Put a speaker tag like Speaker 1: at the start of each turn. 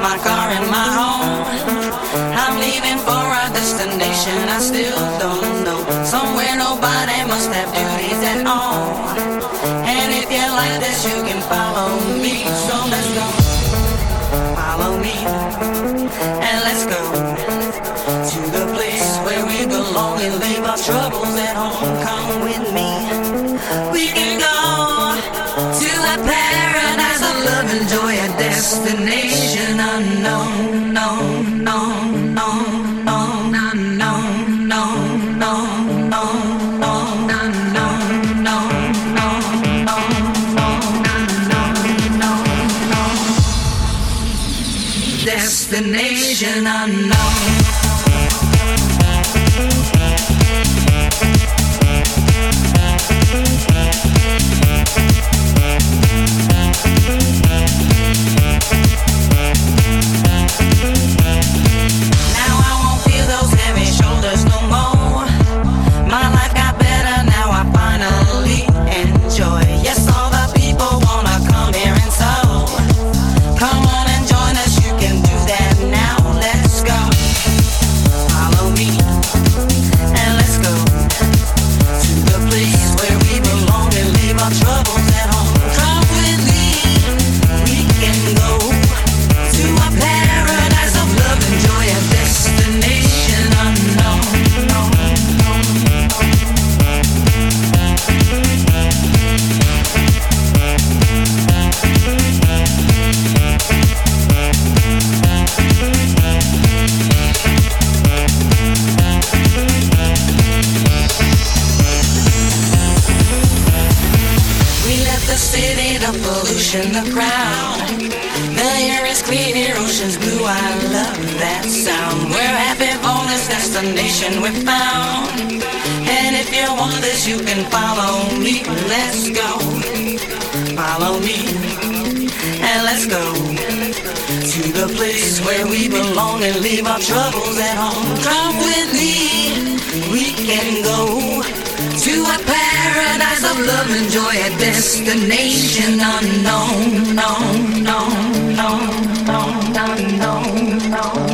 Speaker 1: my car and my home. I'm leaving for a destination I still don't know. Somewhere nobody must have duties at all. And if you like this, you can follow me. So let's go. Follow me. And let's go to the place where we belong and leave our troubles at home. Come with me. We can go to a paradise of love and joy, a destination unknown, no, no, no, no, no, no, no, no, no, no, no, no, destination unknown. The crowd, the air is clear, ocean's blue, I love that sound. We're happy for this destination we found. And if you want this, you can follow me. Let's go, follow me. And let's go to the place where we belong and leave our troubles at home. Come with me, we can go to a paradise of love and joy, a destination unknown, no, no, no, no, no, no, no.